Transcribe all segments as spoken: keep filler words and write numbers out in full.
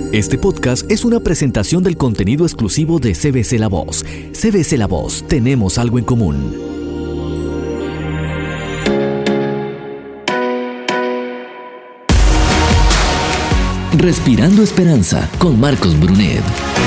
Este podcast es una presentación del contenido exclusivo de C B C La Voz. C B C La Voz, tenemos algo en común. Respirando Esperanza con Marcos Brunet.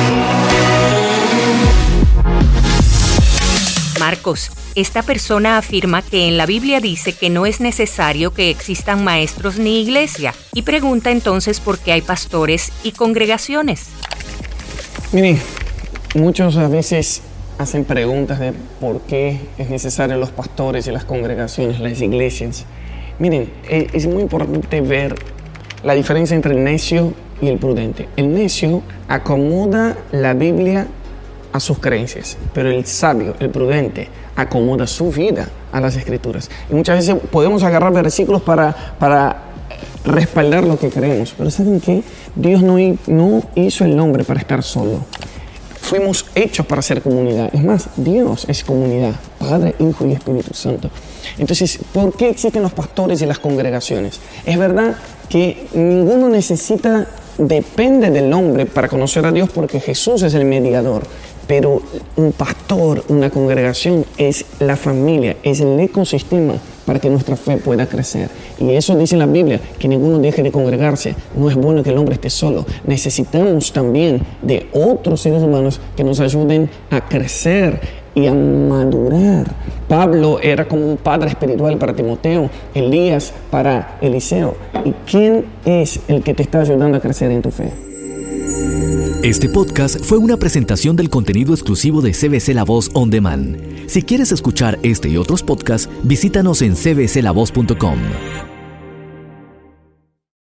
Marcos, esta persona afirma que en la Biblia dice que no es necesario que existan maestros ni iglesia y pregunta entonces por qué hay pastores y congregaciones. Miren, muchos a veces hacen preguntas de por qué es necesario los pastores y las congregaciones, las iglesias. Miren, es muy importante ver la diferencia entre el necio y el prudente. El necio acomoda la Biblia a sus creencias, pero el sabio, el prudente, acomoda su vida a las Escrituras. Y muchas veces podemos agarrar versículos para, para respaldar lo que creemos, pero ¿saben qué? Dios no, no hizo el hombre para estar solo. Fuimos hechos para ser comunidad. Es más, Dios es comunidad, Padre, Hijo y Espíritu Santo. Entonces, ¿por qué existen los pastores y las congregaciones? Es verdad que ninguno necesita, depende del hombre para conocer a Dios, porque Jesús es el mediador. Pero un pastor, una congregación, es la familia, es el ecosistema para que nuestra fe pueda crecer. Y eso dice la Biblia, que ninguno deje de congregarse. No es bueno que el hombre esté solo. Necesitamos también de otros seres humanos que nos ayuden a crecer y a madurar. Pablo era como un padre espiritual para Timoteo, Elías para Eliseo. ¿Y quién es el que te está ayudando a crecer en tu fe? Este podcast fue una presentación del contenido exclusivo de C B C La Voz On Demand. Si quieres escuchar este y otros podcasts, visítanos en c b c la voz punto com.